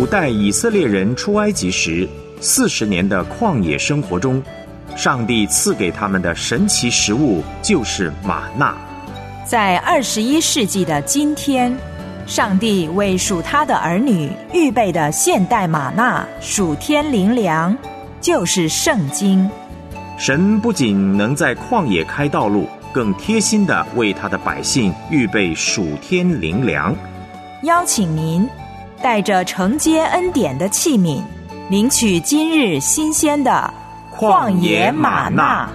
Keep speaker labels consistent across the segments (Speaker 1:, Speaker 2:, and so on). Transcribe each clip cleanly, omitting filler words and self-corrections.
Speaker 1: 古代以色列人出埃及时40年的旷野生活中，上帝赐给他们的神奇食物就是玛纳。
Speaker 2: 在21世纪的今天，上帝为属他的儿女预备的现代玛纳属天灵粮，就是圣经。
Speaker 1: 神不仅能在旷野开道路，更贴心地为他的百姓预备属天灵粮。
Speaker 2: 邀请您带着承接恩典的器皿，领取今日新鲜的旷野玛纳。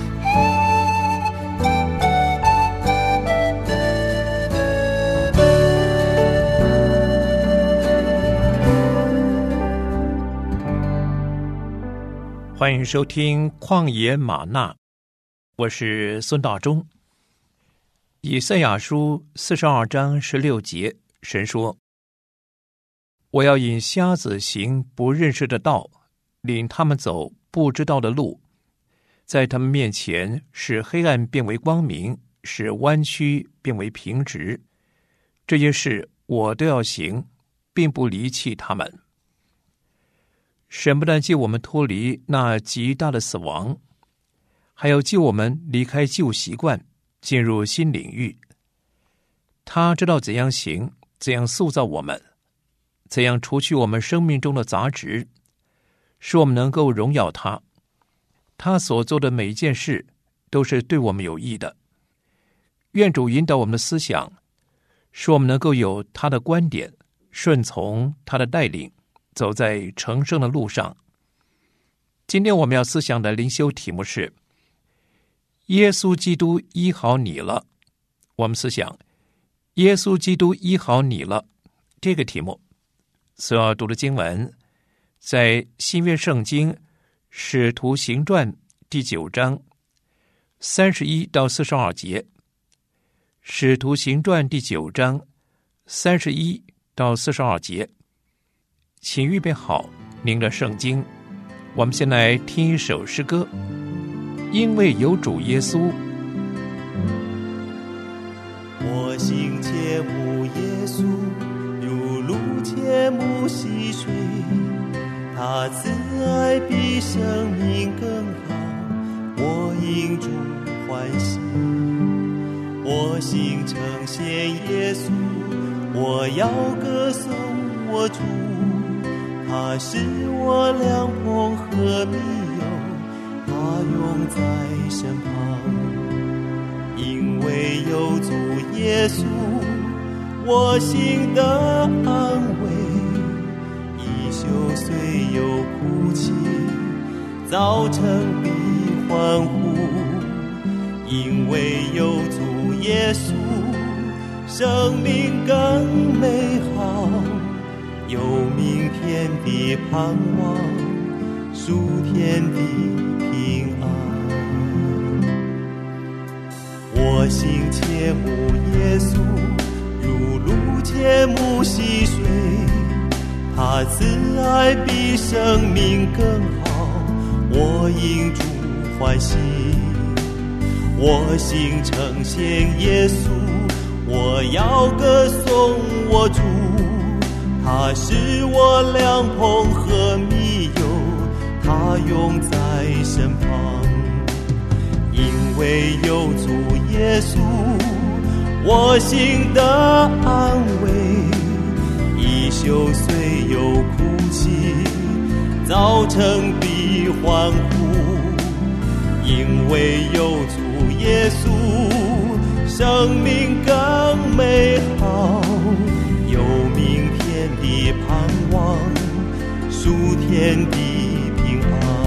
Speaker 3: 欢迎收听旷野玛纳，我是孙大中。以赛亚书42章16节，神说：我要引瞎子行不认识的道，领他们走不知道的路，在他们面前使黑暗变为光明，使弯曲变为平直。这些事我都要行，并不离弃他们。神不但救我们脱离那极大的死亡，还要救我们离开旧习惯，进入新领域。他知道怎样行，怎样塑造我们，怎样除去我们生命中的杂质，使我们能够荣耀他。他所做的每一件事都是对我们有益的。愿主引导我们的思想，使我们能够有他的观点，顺从他的带领，走在成圣的路上。今天我们要思想的灵修题目是耶稣基督医好你了。我们思想耶稣基督医好你了这个题目。所要读的经文在新约圣经使徒行传第9章31到42节。使徒行传第9章31到42节。请预备好您的圣经，我们先来听一首诗歌，因为有主耶稣。
Speaker 4: 我心切慕耶稣，如鹿切慕溪水，他慈爱比生命更好，我因主欢喜。我心称谢耶稣，我要歌颂我主，他是我良朋和密友，他永在身旁。因为有主耶稣，我心的安慰，一宿虽有哭泣，早晨必欢呼。因为有主耶稣，生命更美好，有明天的盼望，属天的平安。我心切慕耶稣，如鹿切慕溪水，他慈爱比生命更好，我因主欢喜。我心称谢耶稣，我要歌颂我主，他是我良朋和密友，他永在身旁。因为有主耶稣，我心的安慰，一宿虽有哭泣，早晨必欢呼。因为有主耶稣，生命更美好，有明天的盼望，属天的平安。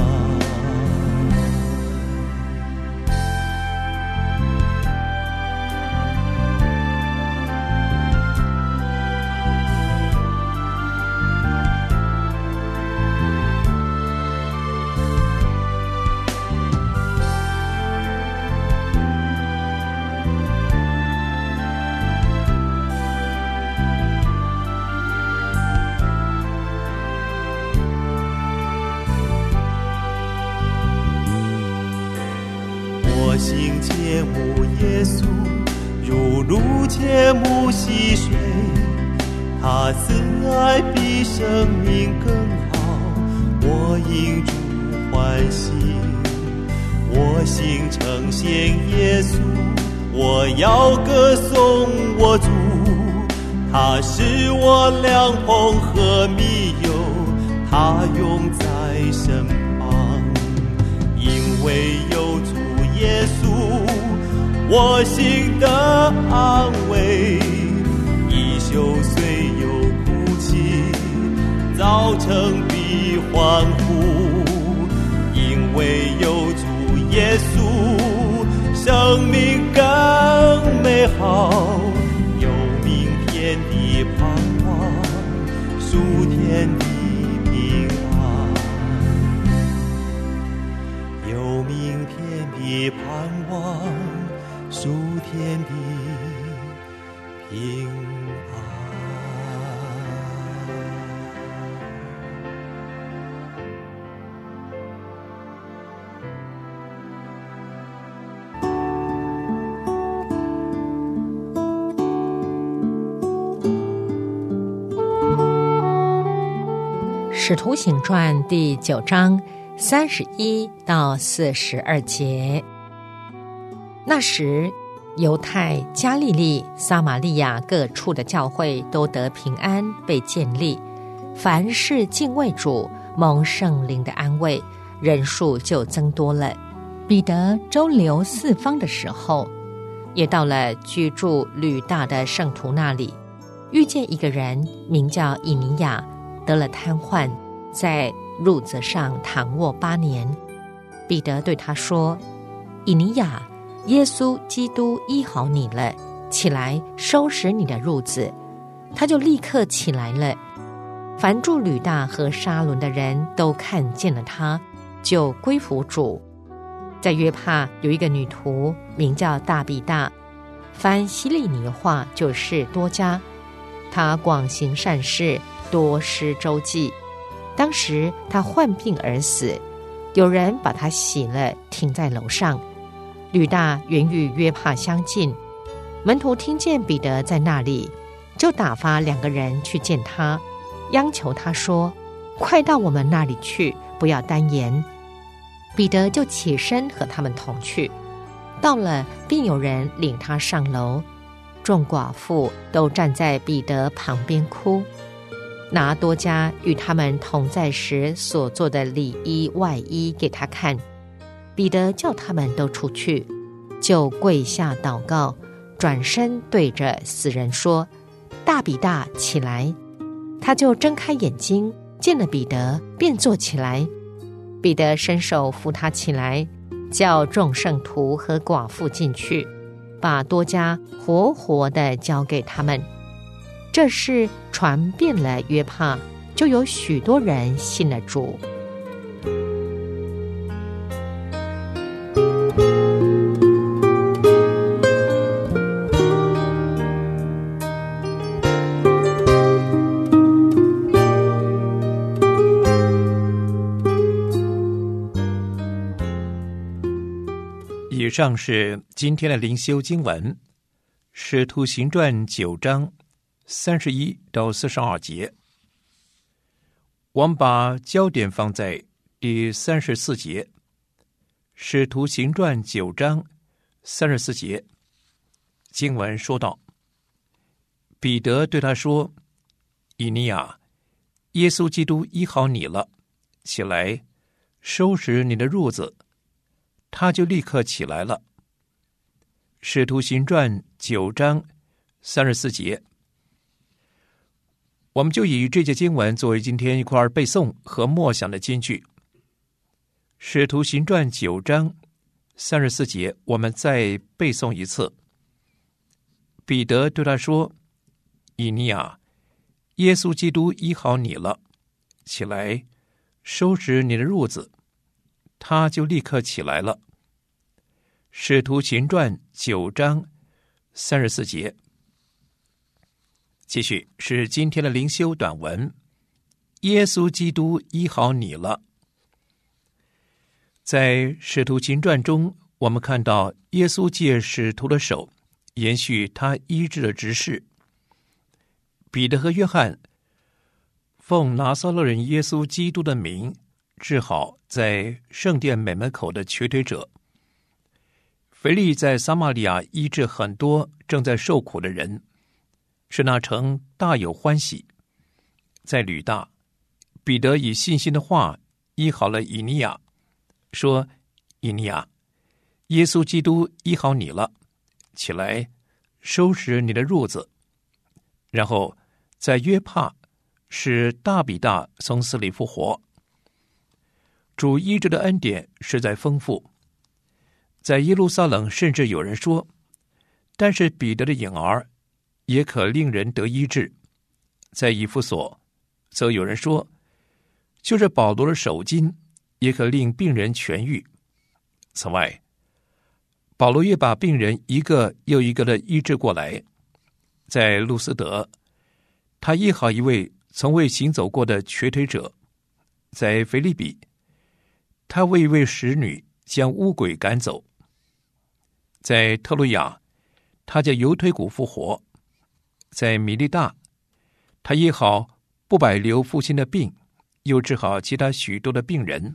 Speaker 4: 我心切慕耶稣，如鹿切慕溪水， 他慈爱比生命更好，我因主欢喜。我心呈现耶稣，我要歌颂我主，他是我良朋和密友，他永在身旁。因为有主耶稣，我心的安慰，一宿虽有哭泣，早晨必欢呼。因为有主耶稣，生命更美好，有明天的盼望，属天的平安，有明天的盼望，属天的平安。
Speaker 5: 使徒行传第9章31到42节。那时，犹太、加利利、撒玛利亚各处的教会都得平安，被建立。凡是敬畏主、蒙圣灵的安慰，人数就增多了。彼得周流四方的时候，也到了居住吕大的圣徒那里，遇见一个人名叫以尼亚，得了瘫痪，在褥子上躺卧8年。彼得对他说：以尼亚，耶稣基督医好你了，起来收拾你的褥子。他就立刻起来了。凡住吕大和沙伦的人都看见了他，就归服主。在约帕有一个女徒名叫大比大，翻希利尼话就是多加。她广行善事，多施周济。当时她患病而死，有人把她洗了，停在楼上。吕大原与约帕相近，门徒听见彼得在那里，就打发2个人去见他，央求他说：快到我们那里去，不要单言。彼得就起身和他们同去，到了，并有人领他上楼。众寡妇都站在彼得旁边哭，拿多加与他们同在时所做的里衣外衣给他看。彼得叫他们都出去，就跪下祷告，转身对着死人说：大比大，起来。他就睁开眼睛，见了彼得，便坐起来。彼得伸手扶他起来，叫众圣徒和寡妇进去，把多加活活地交给他们。这事传遍了约帕，就有许多人信了主。
Speaker 3: 以上是今天的灵修经文，使徒行传9章31到42节。我们把焦点放在第34节。使徒行传9章34节，经文说道：彼得对他说：以尼亚，耶稣基督医好你了，起来收拾你的褥子。他就立刻起来了。使徒行传9章34节，我们就以这节经文作为今天一块背诵和默想的金句。使徒行传9章34节，我们再背诵一次。彼得对他说：以尼亚，耶稣基督医好你了，起来收拾你的褥子。他就立刻起来了。使徒行传9章34节。继续是今天的灵修短文，耶稣基督医好你了。在使徒行传中，我们看到耶稣借使徒的手延续他医治的职事。 彼得和约翰奉拿撒勒人耶稣基督的名治好在圣殿美门口的瘸腿者。腓力在撒玛利亚医治很多正在受苦的人，使那城大有欢喜。在吕大，彼得以信心的话医好了以尼亚，说：以尼亚，耶稣基督医好你了，起来收拾你的褥子。然后在约帕使大比大从死里复活。主医治的恩典实在丰富。在耶路撒冷甚至有人说，但是彼得的影儿也可令人得医治。在以弗所则有人说，就是保罗的手巾也可令病人痊愈。此外，保罗也把病人一个又一个的医治过来。在路斯德，他医好一位从未行走过的瘸腿者；在腓立比，他为一位使女将污鬼赶走；在特洛亚，他叫犹推骨复活；在米利大，他医好不百流父亲的病，又治好其他许多的病人。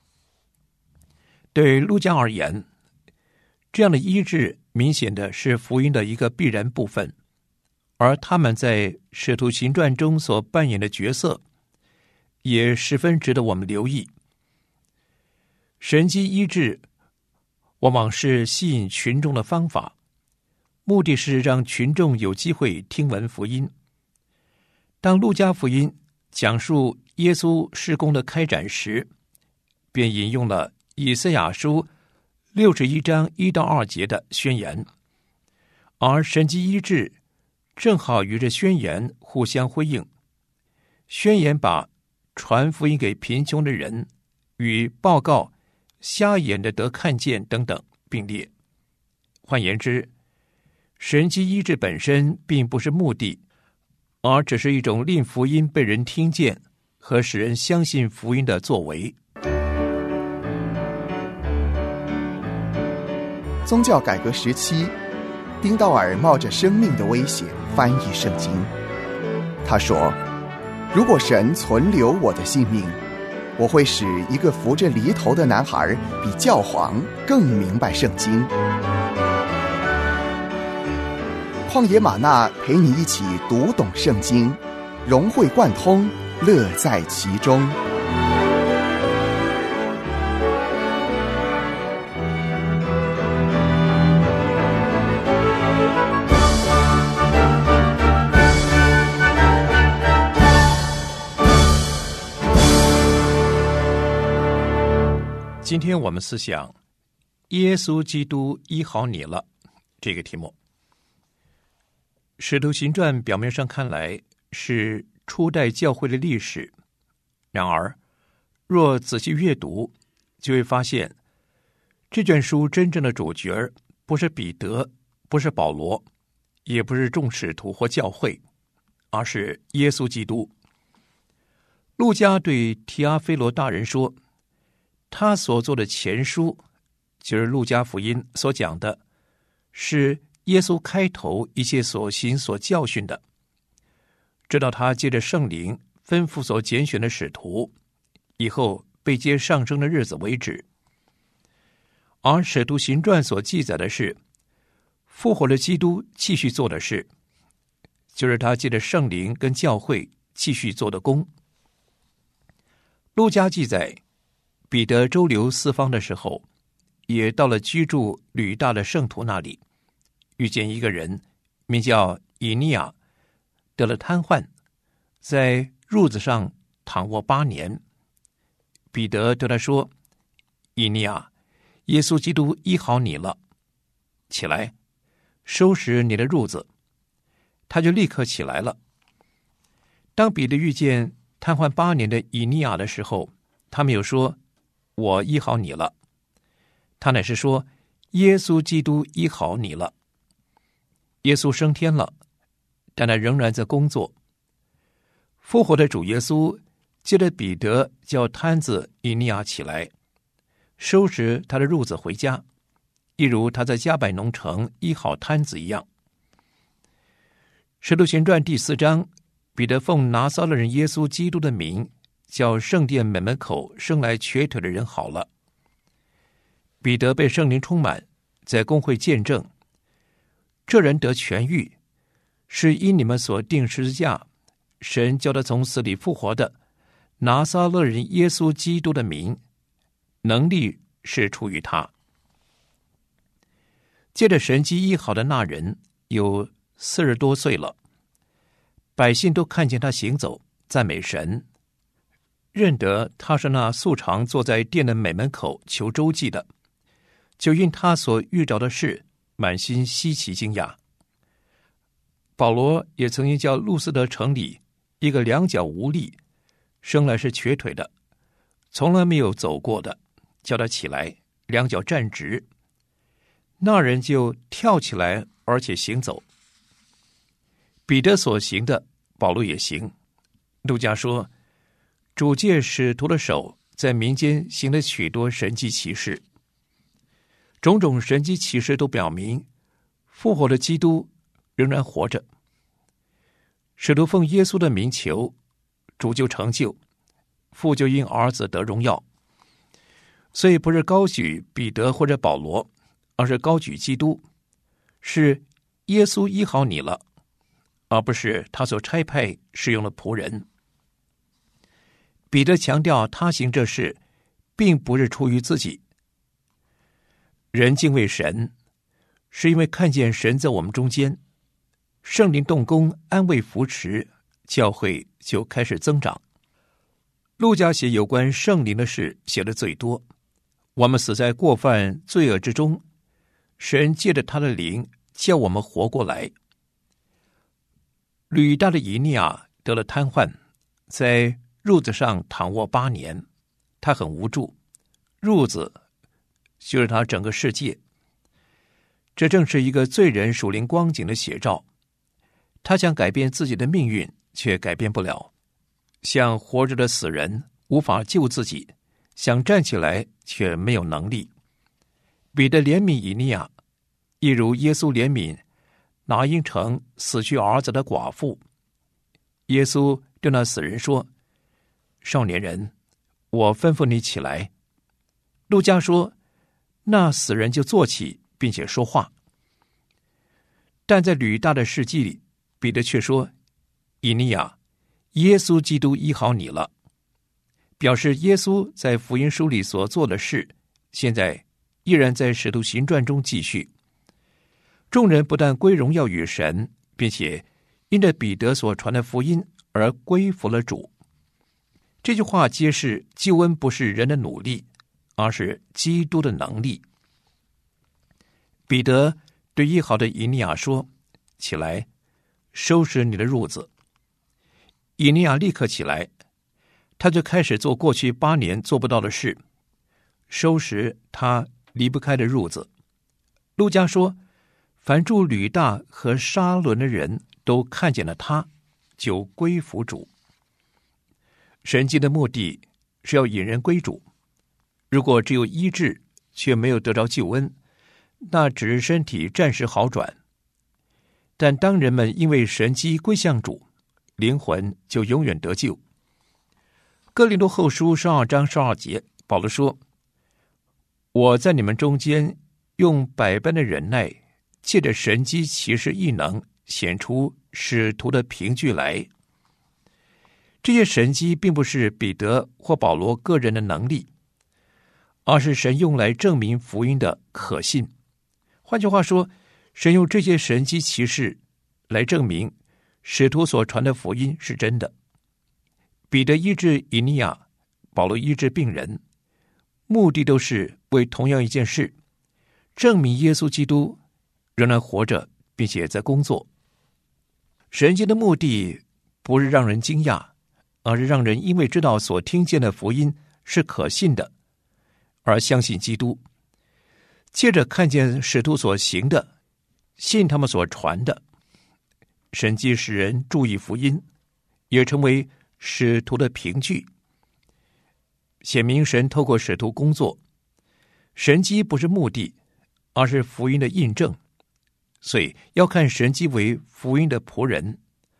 Speaker 3: 对路加而言，这样的医治明显的是福音的一个必然部分，而他们在使徒行传中所扮演的角色也十分值得我们留意。神迹医治往往是吸引群众的方法，目的是让群众有机会听闻福音。当路加福音讲述耶稣事工的开展时，便引用了以赛亚书61章1到2节的宣言，而神迹医治正好与这宣言互相辉映。宣言把传福音给贫穷的人与报告瞎眼的得看见等等并列。换言之，神迹医治本身并不是目的，而只是一种令福音被人听见和使人相信福音的作为。
Speaker 6: 宗教改革时期，丁道尔冒着生命的危险翻译圣经。他说，如果神存留我的性命，我会使一个扶着犁头的男孩比教皇更明白圣经。旷野吗哪陪你一起读懂圣经，融会贯通，乐在其中。
Speaker 3: 今天我们思想耶稣基督医好你了这个题目。使徒行传表面上看来是初代教会的历史，然而若仔细阅读，就会发现这卷书真正的主角不是彼得，不是保罗，也不是众使徒或教会，而是耶稣基督。路加对提阿非罗大人说，他所做的前书，就是路加福音所讲的，是耶稣开头一切所行所教训的，直到他借着圣灵吩咐所拣选的使徒，以后被接上升的日子为止。而使徒行传所记载的是复活的基督继续做的事，就是他借着圣灵跟教会继续做的工。路加记载彼得周游四方的时候，也到了居住吕大的圣徒那里，遇见一个人名叫以尼亚，得了瘫痪，在褥子上躺卧8年。彼得对他说，以尼亚，耶稣基督医好你了，起来收拾你的褥子。他就立刻起来了。当彼得遇见瘫痪8年的以尼亚的时候，他没有说我医好你了，他乃是说耶稣基督医好你了。耶稣升天了，但他仍然在工作。复活的主耶稣接着彼得叫瘫子以尼亚起来，收拾他的褥子回家，一如他在加百农城医好瘫子一样。使徒行传第4章彼得奉拿撒勒人耶稣基督的名，叫圣殿门口生来瘸腿的人好了。彼得被圣灵充满，在公会见证，这人得痊愈，是因你们所定十字架，神叫他从死里复活的拿撒勒人耶稣基督的名，能力是出于他。借着神迹医好的那人有40多岁了，百姓都看见他行走，赞美神，认得他是那素常坐在殿的美门口求周济的，就因他所遇着的事满心稀奇惊讶。保罗也曾经叫路斯德城里一个两脚无力，生来是瘸腿的，从来没有走过的，叫他起来，两脚站直，那人就跳起来，而且行走。彼得所行的，保罗也行。路加说，主借使徒的手在民间行了许多神迹奇事，种种神迹奇事都表明复活的基督仍然活着。使徒奉耶稣的名求，主就成就，父就因儿子得荣耀。所以不是高举彼得或者保罗，而是高举基督，是耶稣医好你了，而不是他所差派使用的仆人。彼得强调他行这事并不是出于自己，人敬畏神是因为看见神在我们中间，圣灵动工安慰扶持，教会就开始增长。路加写有关圣灵的事写得最多，我们死在过犯罪恶之中，神借着他的灵叫我们活过来。吕大的以利亚得了瘫痪，在褥子上躺卧8年，他很无助，褥子就是他整个世界。这正是一个罪人属灵光景的写照。他想改变自己的命运，却改变不了，像活着的死人无法救自己，想站起来却没有能力。彼得怜悯以利亚，一如耶稣怜悯拿因城死去儿子的寡妇。耶稣对那死人说，少年人，我吩咐你起来。路加说，那死人就坐起并且说话。但在吕大的事迹里，彼得却说，以利亚，耶稣基督医好你了，表示耶稣在福音书里所做的事现在依然在使徒行传中继续。众人不但归荣耀与神，并且因着彼得所传的福音而归服了主。这句话揭示救恩不是人的努力，而是基督的能力。彼得对医好的以利亚说，起来，收拾你的褥子。以利亚立刻起来，他就开始做过去8年做不到的事，收拾他离不开的褥子。路加说，凡住吕大和沙伦的人都看见了他，就归服主。神迹的目的是要引人归主，如果只有医治却没有得着救恩，那只是身体暂时好转。但当人们因为神迹归向主，灵魂就永远得救。哥林多后书12章12节，保罗说，我在你们中间用百般的忍耐，借着神迹奇事异能，显出使徒的凭据来。这些神迹并不是彼得或保罗个人的能力，而是神用来证明福音的可信。换句话说，神用这些神迹奇事来证明使徒所传的福音是真的。彼得医治以利亚，保罗医治病人，目的都是为同样一件事，证明耶稣基督仍然活着，并且在工作。神迹的目的不是让人惊讶，而是让人因为知道所听见的福音是可信的，而相信基督。接着看见使徒所行的，信他们所传的。神迹使人注意福音，也成为使徒的凭据，显明神透过使徒工作。神迹不是目的，而是福音的印证，所以要看神迹为福音的仆人。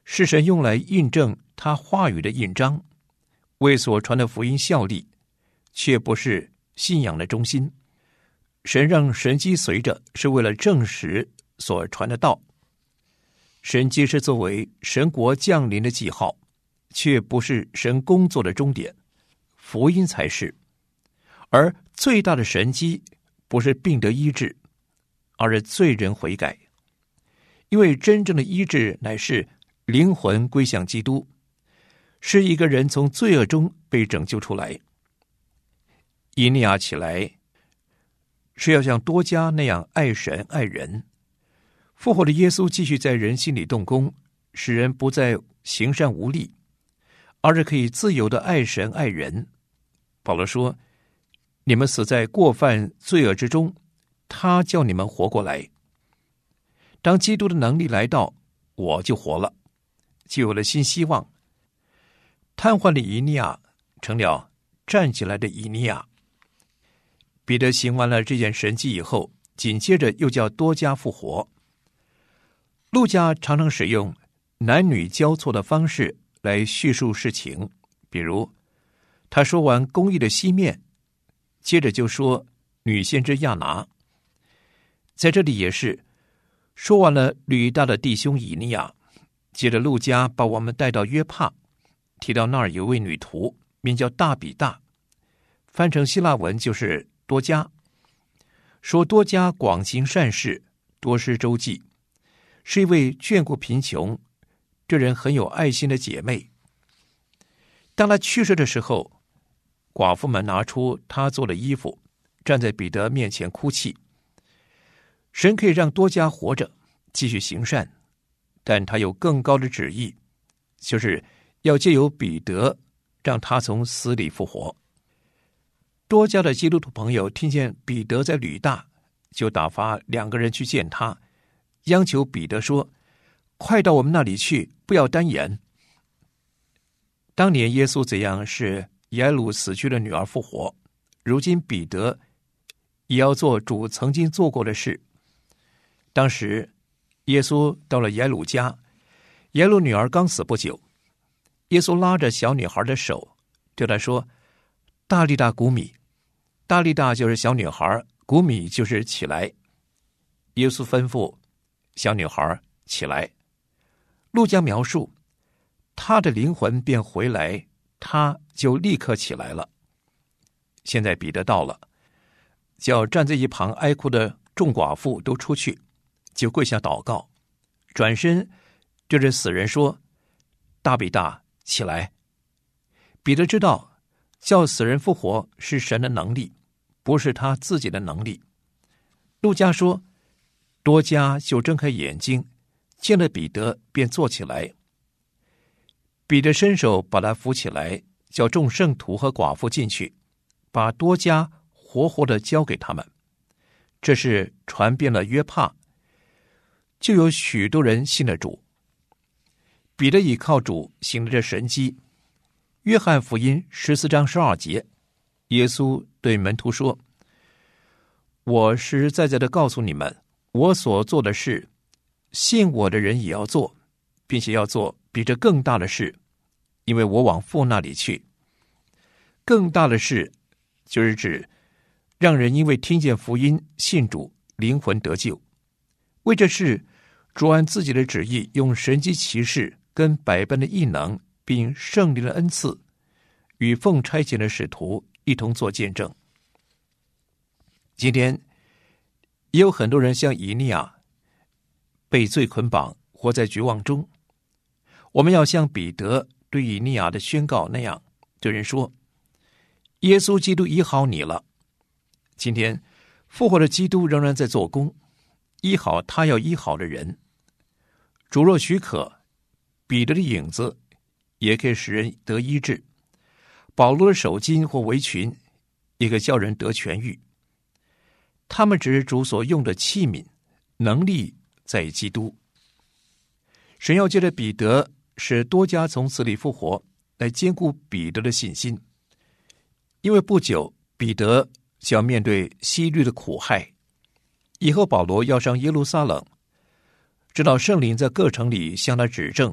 Speaker 3: 是神用来印证他话语的印章，为所传的福音效力，却不是信仰的中心。神让神迹随着，是为了证实所传的道。神迹是作为神国降临的记号，却不是神工作的终点，福音才是。而最大的神迹不是病得医治，而是罪人悔改。因为真正的医治乃是灵魂归向基督，是一个人从罪恶中被拯救出来。以利亚起来是要像多加那样爱神爱人。复活的耶稣继续在人心里动工，使人不再行善无力，而是可以自由的爱神爱人。保罗说，你们死在过犯罪恶之中，他叫你们活过来。当基督的能力来到，我就活了，就有了新希望。瘫痪的以利亚成了站起来的以利亚。彼得行完了这件神迹以后，紧接着又叫多加复活。路加常常使用男女交错的方式来叙述事情，比如他说完公义的西面，接着就说女先知亚拿。在这里也是说完了吕大的弟兄以利亚，接着路加把我们带到约帕，提到那儿有位女徒名叫大比大，翻成希腊文就是多加，说多加广行善事，多施周济，是一位眷顾贫穷、这人很有爱心的姐妹。当他去世的时候，寡妇们拿出他做的衣服，站在彼得面前哭泣。神可以让多加活着继续行善，但他有更高的旨意，就是要借由彼得让他从死里复活。多加的基督徒朋友听见彼得在吕大，就打发2个人去见他，央求彼得说，快到我们那里去，不要单言。当年耶稣怎样使雅鲁死去的女儿复活，如今彼得也要做主曾经做过的事。当时耶稣到了雅鲁家，雅鲁女儿刚死不久，耶稣拉着小女孩的手，对她说，大利大古米。大利大就是小女孩，古米就是起来。耶稣吩咐小女孩起来。路加描述她的灵魂便回来，她就立刻起来了。现在彼得到了，叫站在一旁哀哭的众寡妇都出去，就跪下祷告，转身对着死人说，大比大，起来。彼得知道叫死人复活是神的能力，不是他自己的能力。路加说，多加就睁开眼睛，见了彼得便坐起来。彼得伸手把他扶起来，叫众圣徒和寡妇进去，把多加活活的交给他们。这是传遍了约帕，就有许多人信了主。彼得倚靠主行了这神迹。约翰福音14章12节，耶稣对门徒说，我实实在在的告诉你们，我所做的事，信我的人也要做，并且要做比这更大的事，因为我往父那里去。更大的事就是指让人因为听见福音信主，灵魂得救。为这事，主按自己的旨意，用神迹奇事跟百般的异能，并圣灵的恩赐，与奉差遣的使徒一同做见证。今天也有很多人像以利亚被罪捆绑，活在绝望中。我们要像彼得对以利亚的宣告那样，对人说，耶稣基督医好你了。今天复活的基督仍然在做工，医好他要医好的人。主若许可，彼得的影子也可以使人得医治，保罗的手巾或围裙也可以叫人得痊愈。他们只是主所用的器皿，能力在于基督。神要借着彼得使多加从死里复活，来坚固彼得的信心。因为不久彼得就要面对希律的苦害，以后保罗要上耶路撒冷，直到圣灵在各城里向他指证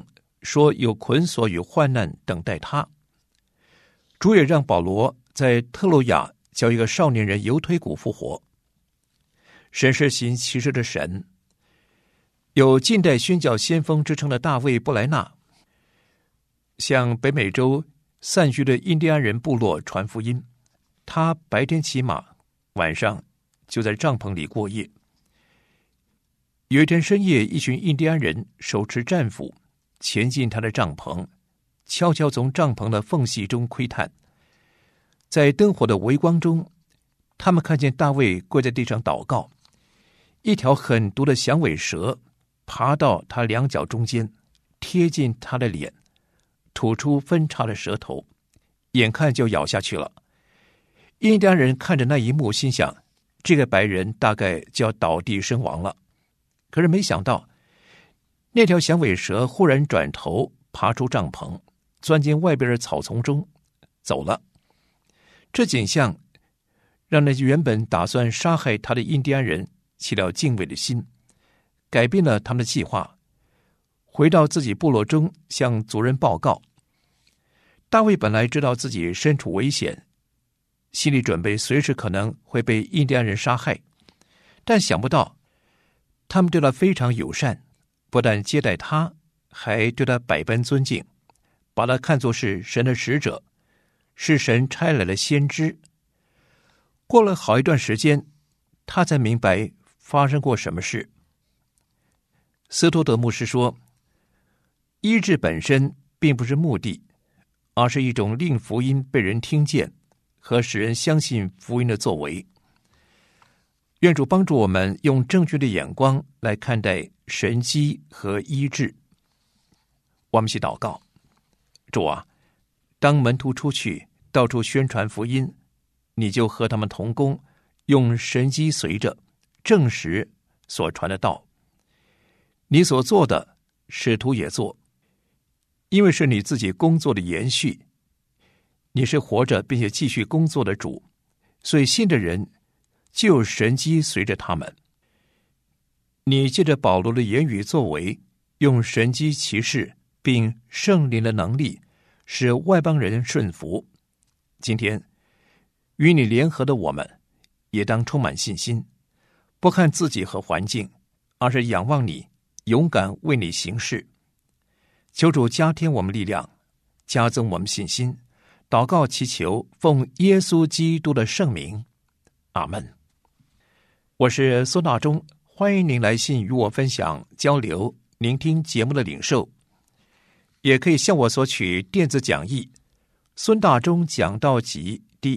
Speaker 3: 说有捆锁与患难等待他。主也让保罗在特洛亚叫一个少年人犹推古复活。神是行奇事的神。有近代宣教先锋之称的大卫·布莱纳，向北美洲散居的印第安人部落传福音。他白天骑马，晚上就在帐篷里过夜。有一天深夜，一群印第安人手持战斧前进他的帐篷，悄悄从帐篷的缝隙中窥探。在灯火的微光中，他们看见大卫跪在地上祷告，一条狠毒的响尾蛇爬到他两脚中间，贴近他的脸，吐出分叉的舌头，眼看就咬下去了。印第安人看着那一幕，心想这个白人大概就要倒地身亡了。可是没想到，那条响尾蛇忽然转头爬出帐篷，钻进外边的草丛中走了。这景象让那原本打算杀害他的印第安人起了敬畏的心，改变了他们的计划，回到自己部落中向族人报告。大卫本来知道自己身处危险，心里准备随时可能会被印第安人杀害，但想不到他们对他非常友善，不但接待他，还对他百般尊敬，把他看作是神的使者，是神差来的先知。过了好一段时间，他才明白发生过什么事。斯托德牧师说，医治本身并不是目的，而是一种令福音被人听见和使人相信福音的作为。愿主帮助我们用正确的眼光来看待神迹和医治。我们一起祷告。主啊，当门徒出去到处宣传福音，你就和他们同工，用神迹随着证实所传的道。你所做的，使徒也做，因为是你自己工作的延续。你是活着并且继续工作的主，所以信的人就有神迹随着他们。你借着保罗的言语作为，用神迹奇事并圣灵的能力，使外邦人顺服。今天与你联合的我们，也当充满信心，不看自己和环境，而是仰望你，勇敢为你行事。求主加添我们力量，加增我们信心。祷告祈求，奉耶稣基督的圣名，阿们。我是孙大中，欢迎您来信与我分享交流，聆听节目的领受，也可以向我索取电子讲义孙大中讲道集第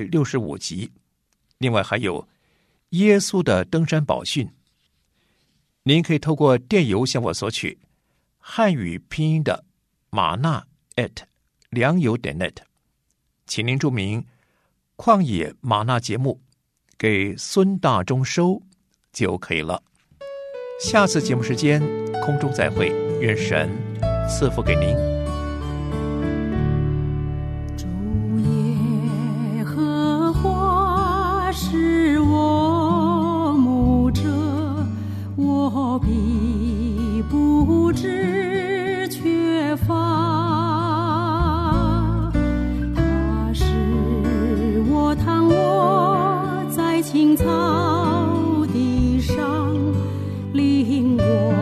Speaker 3: 165集，另外还有耶稣的登山宝训。您可以透过电邮向我索取，汉语拼音的玛纳良友.net， 请您注明旷野玛纳节目给孙大中收就可以了。下次节目时间空中再会，愿神赐福给您。
Speaker 7: 主耶和华是我牧者，我必不致缺乏。他使我躺卧在青草地上，领我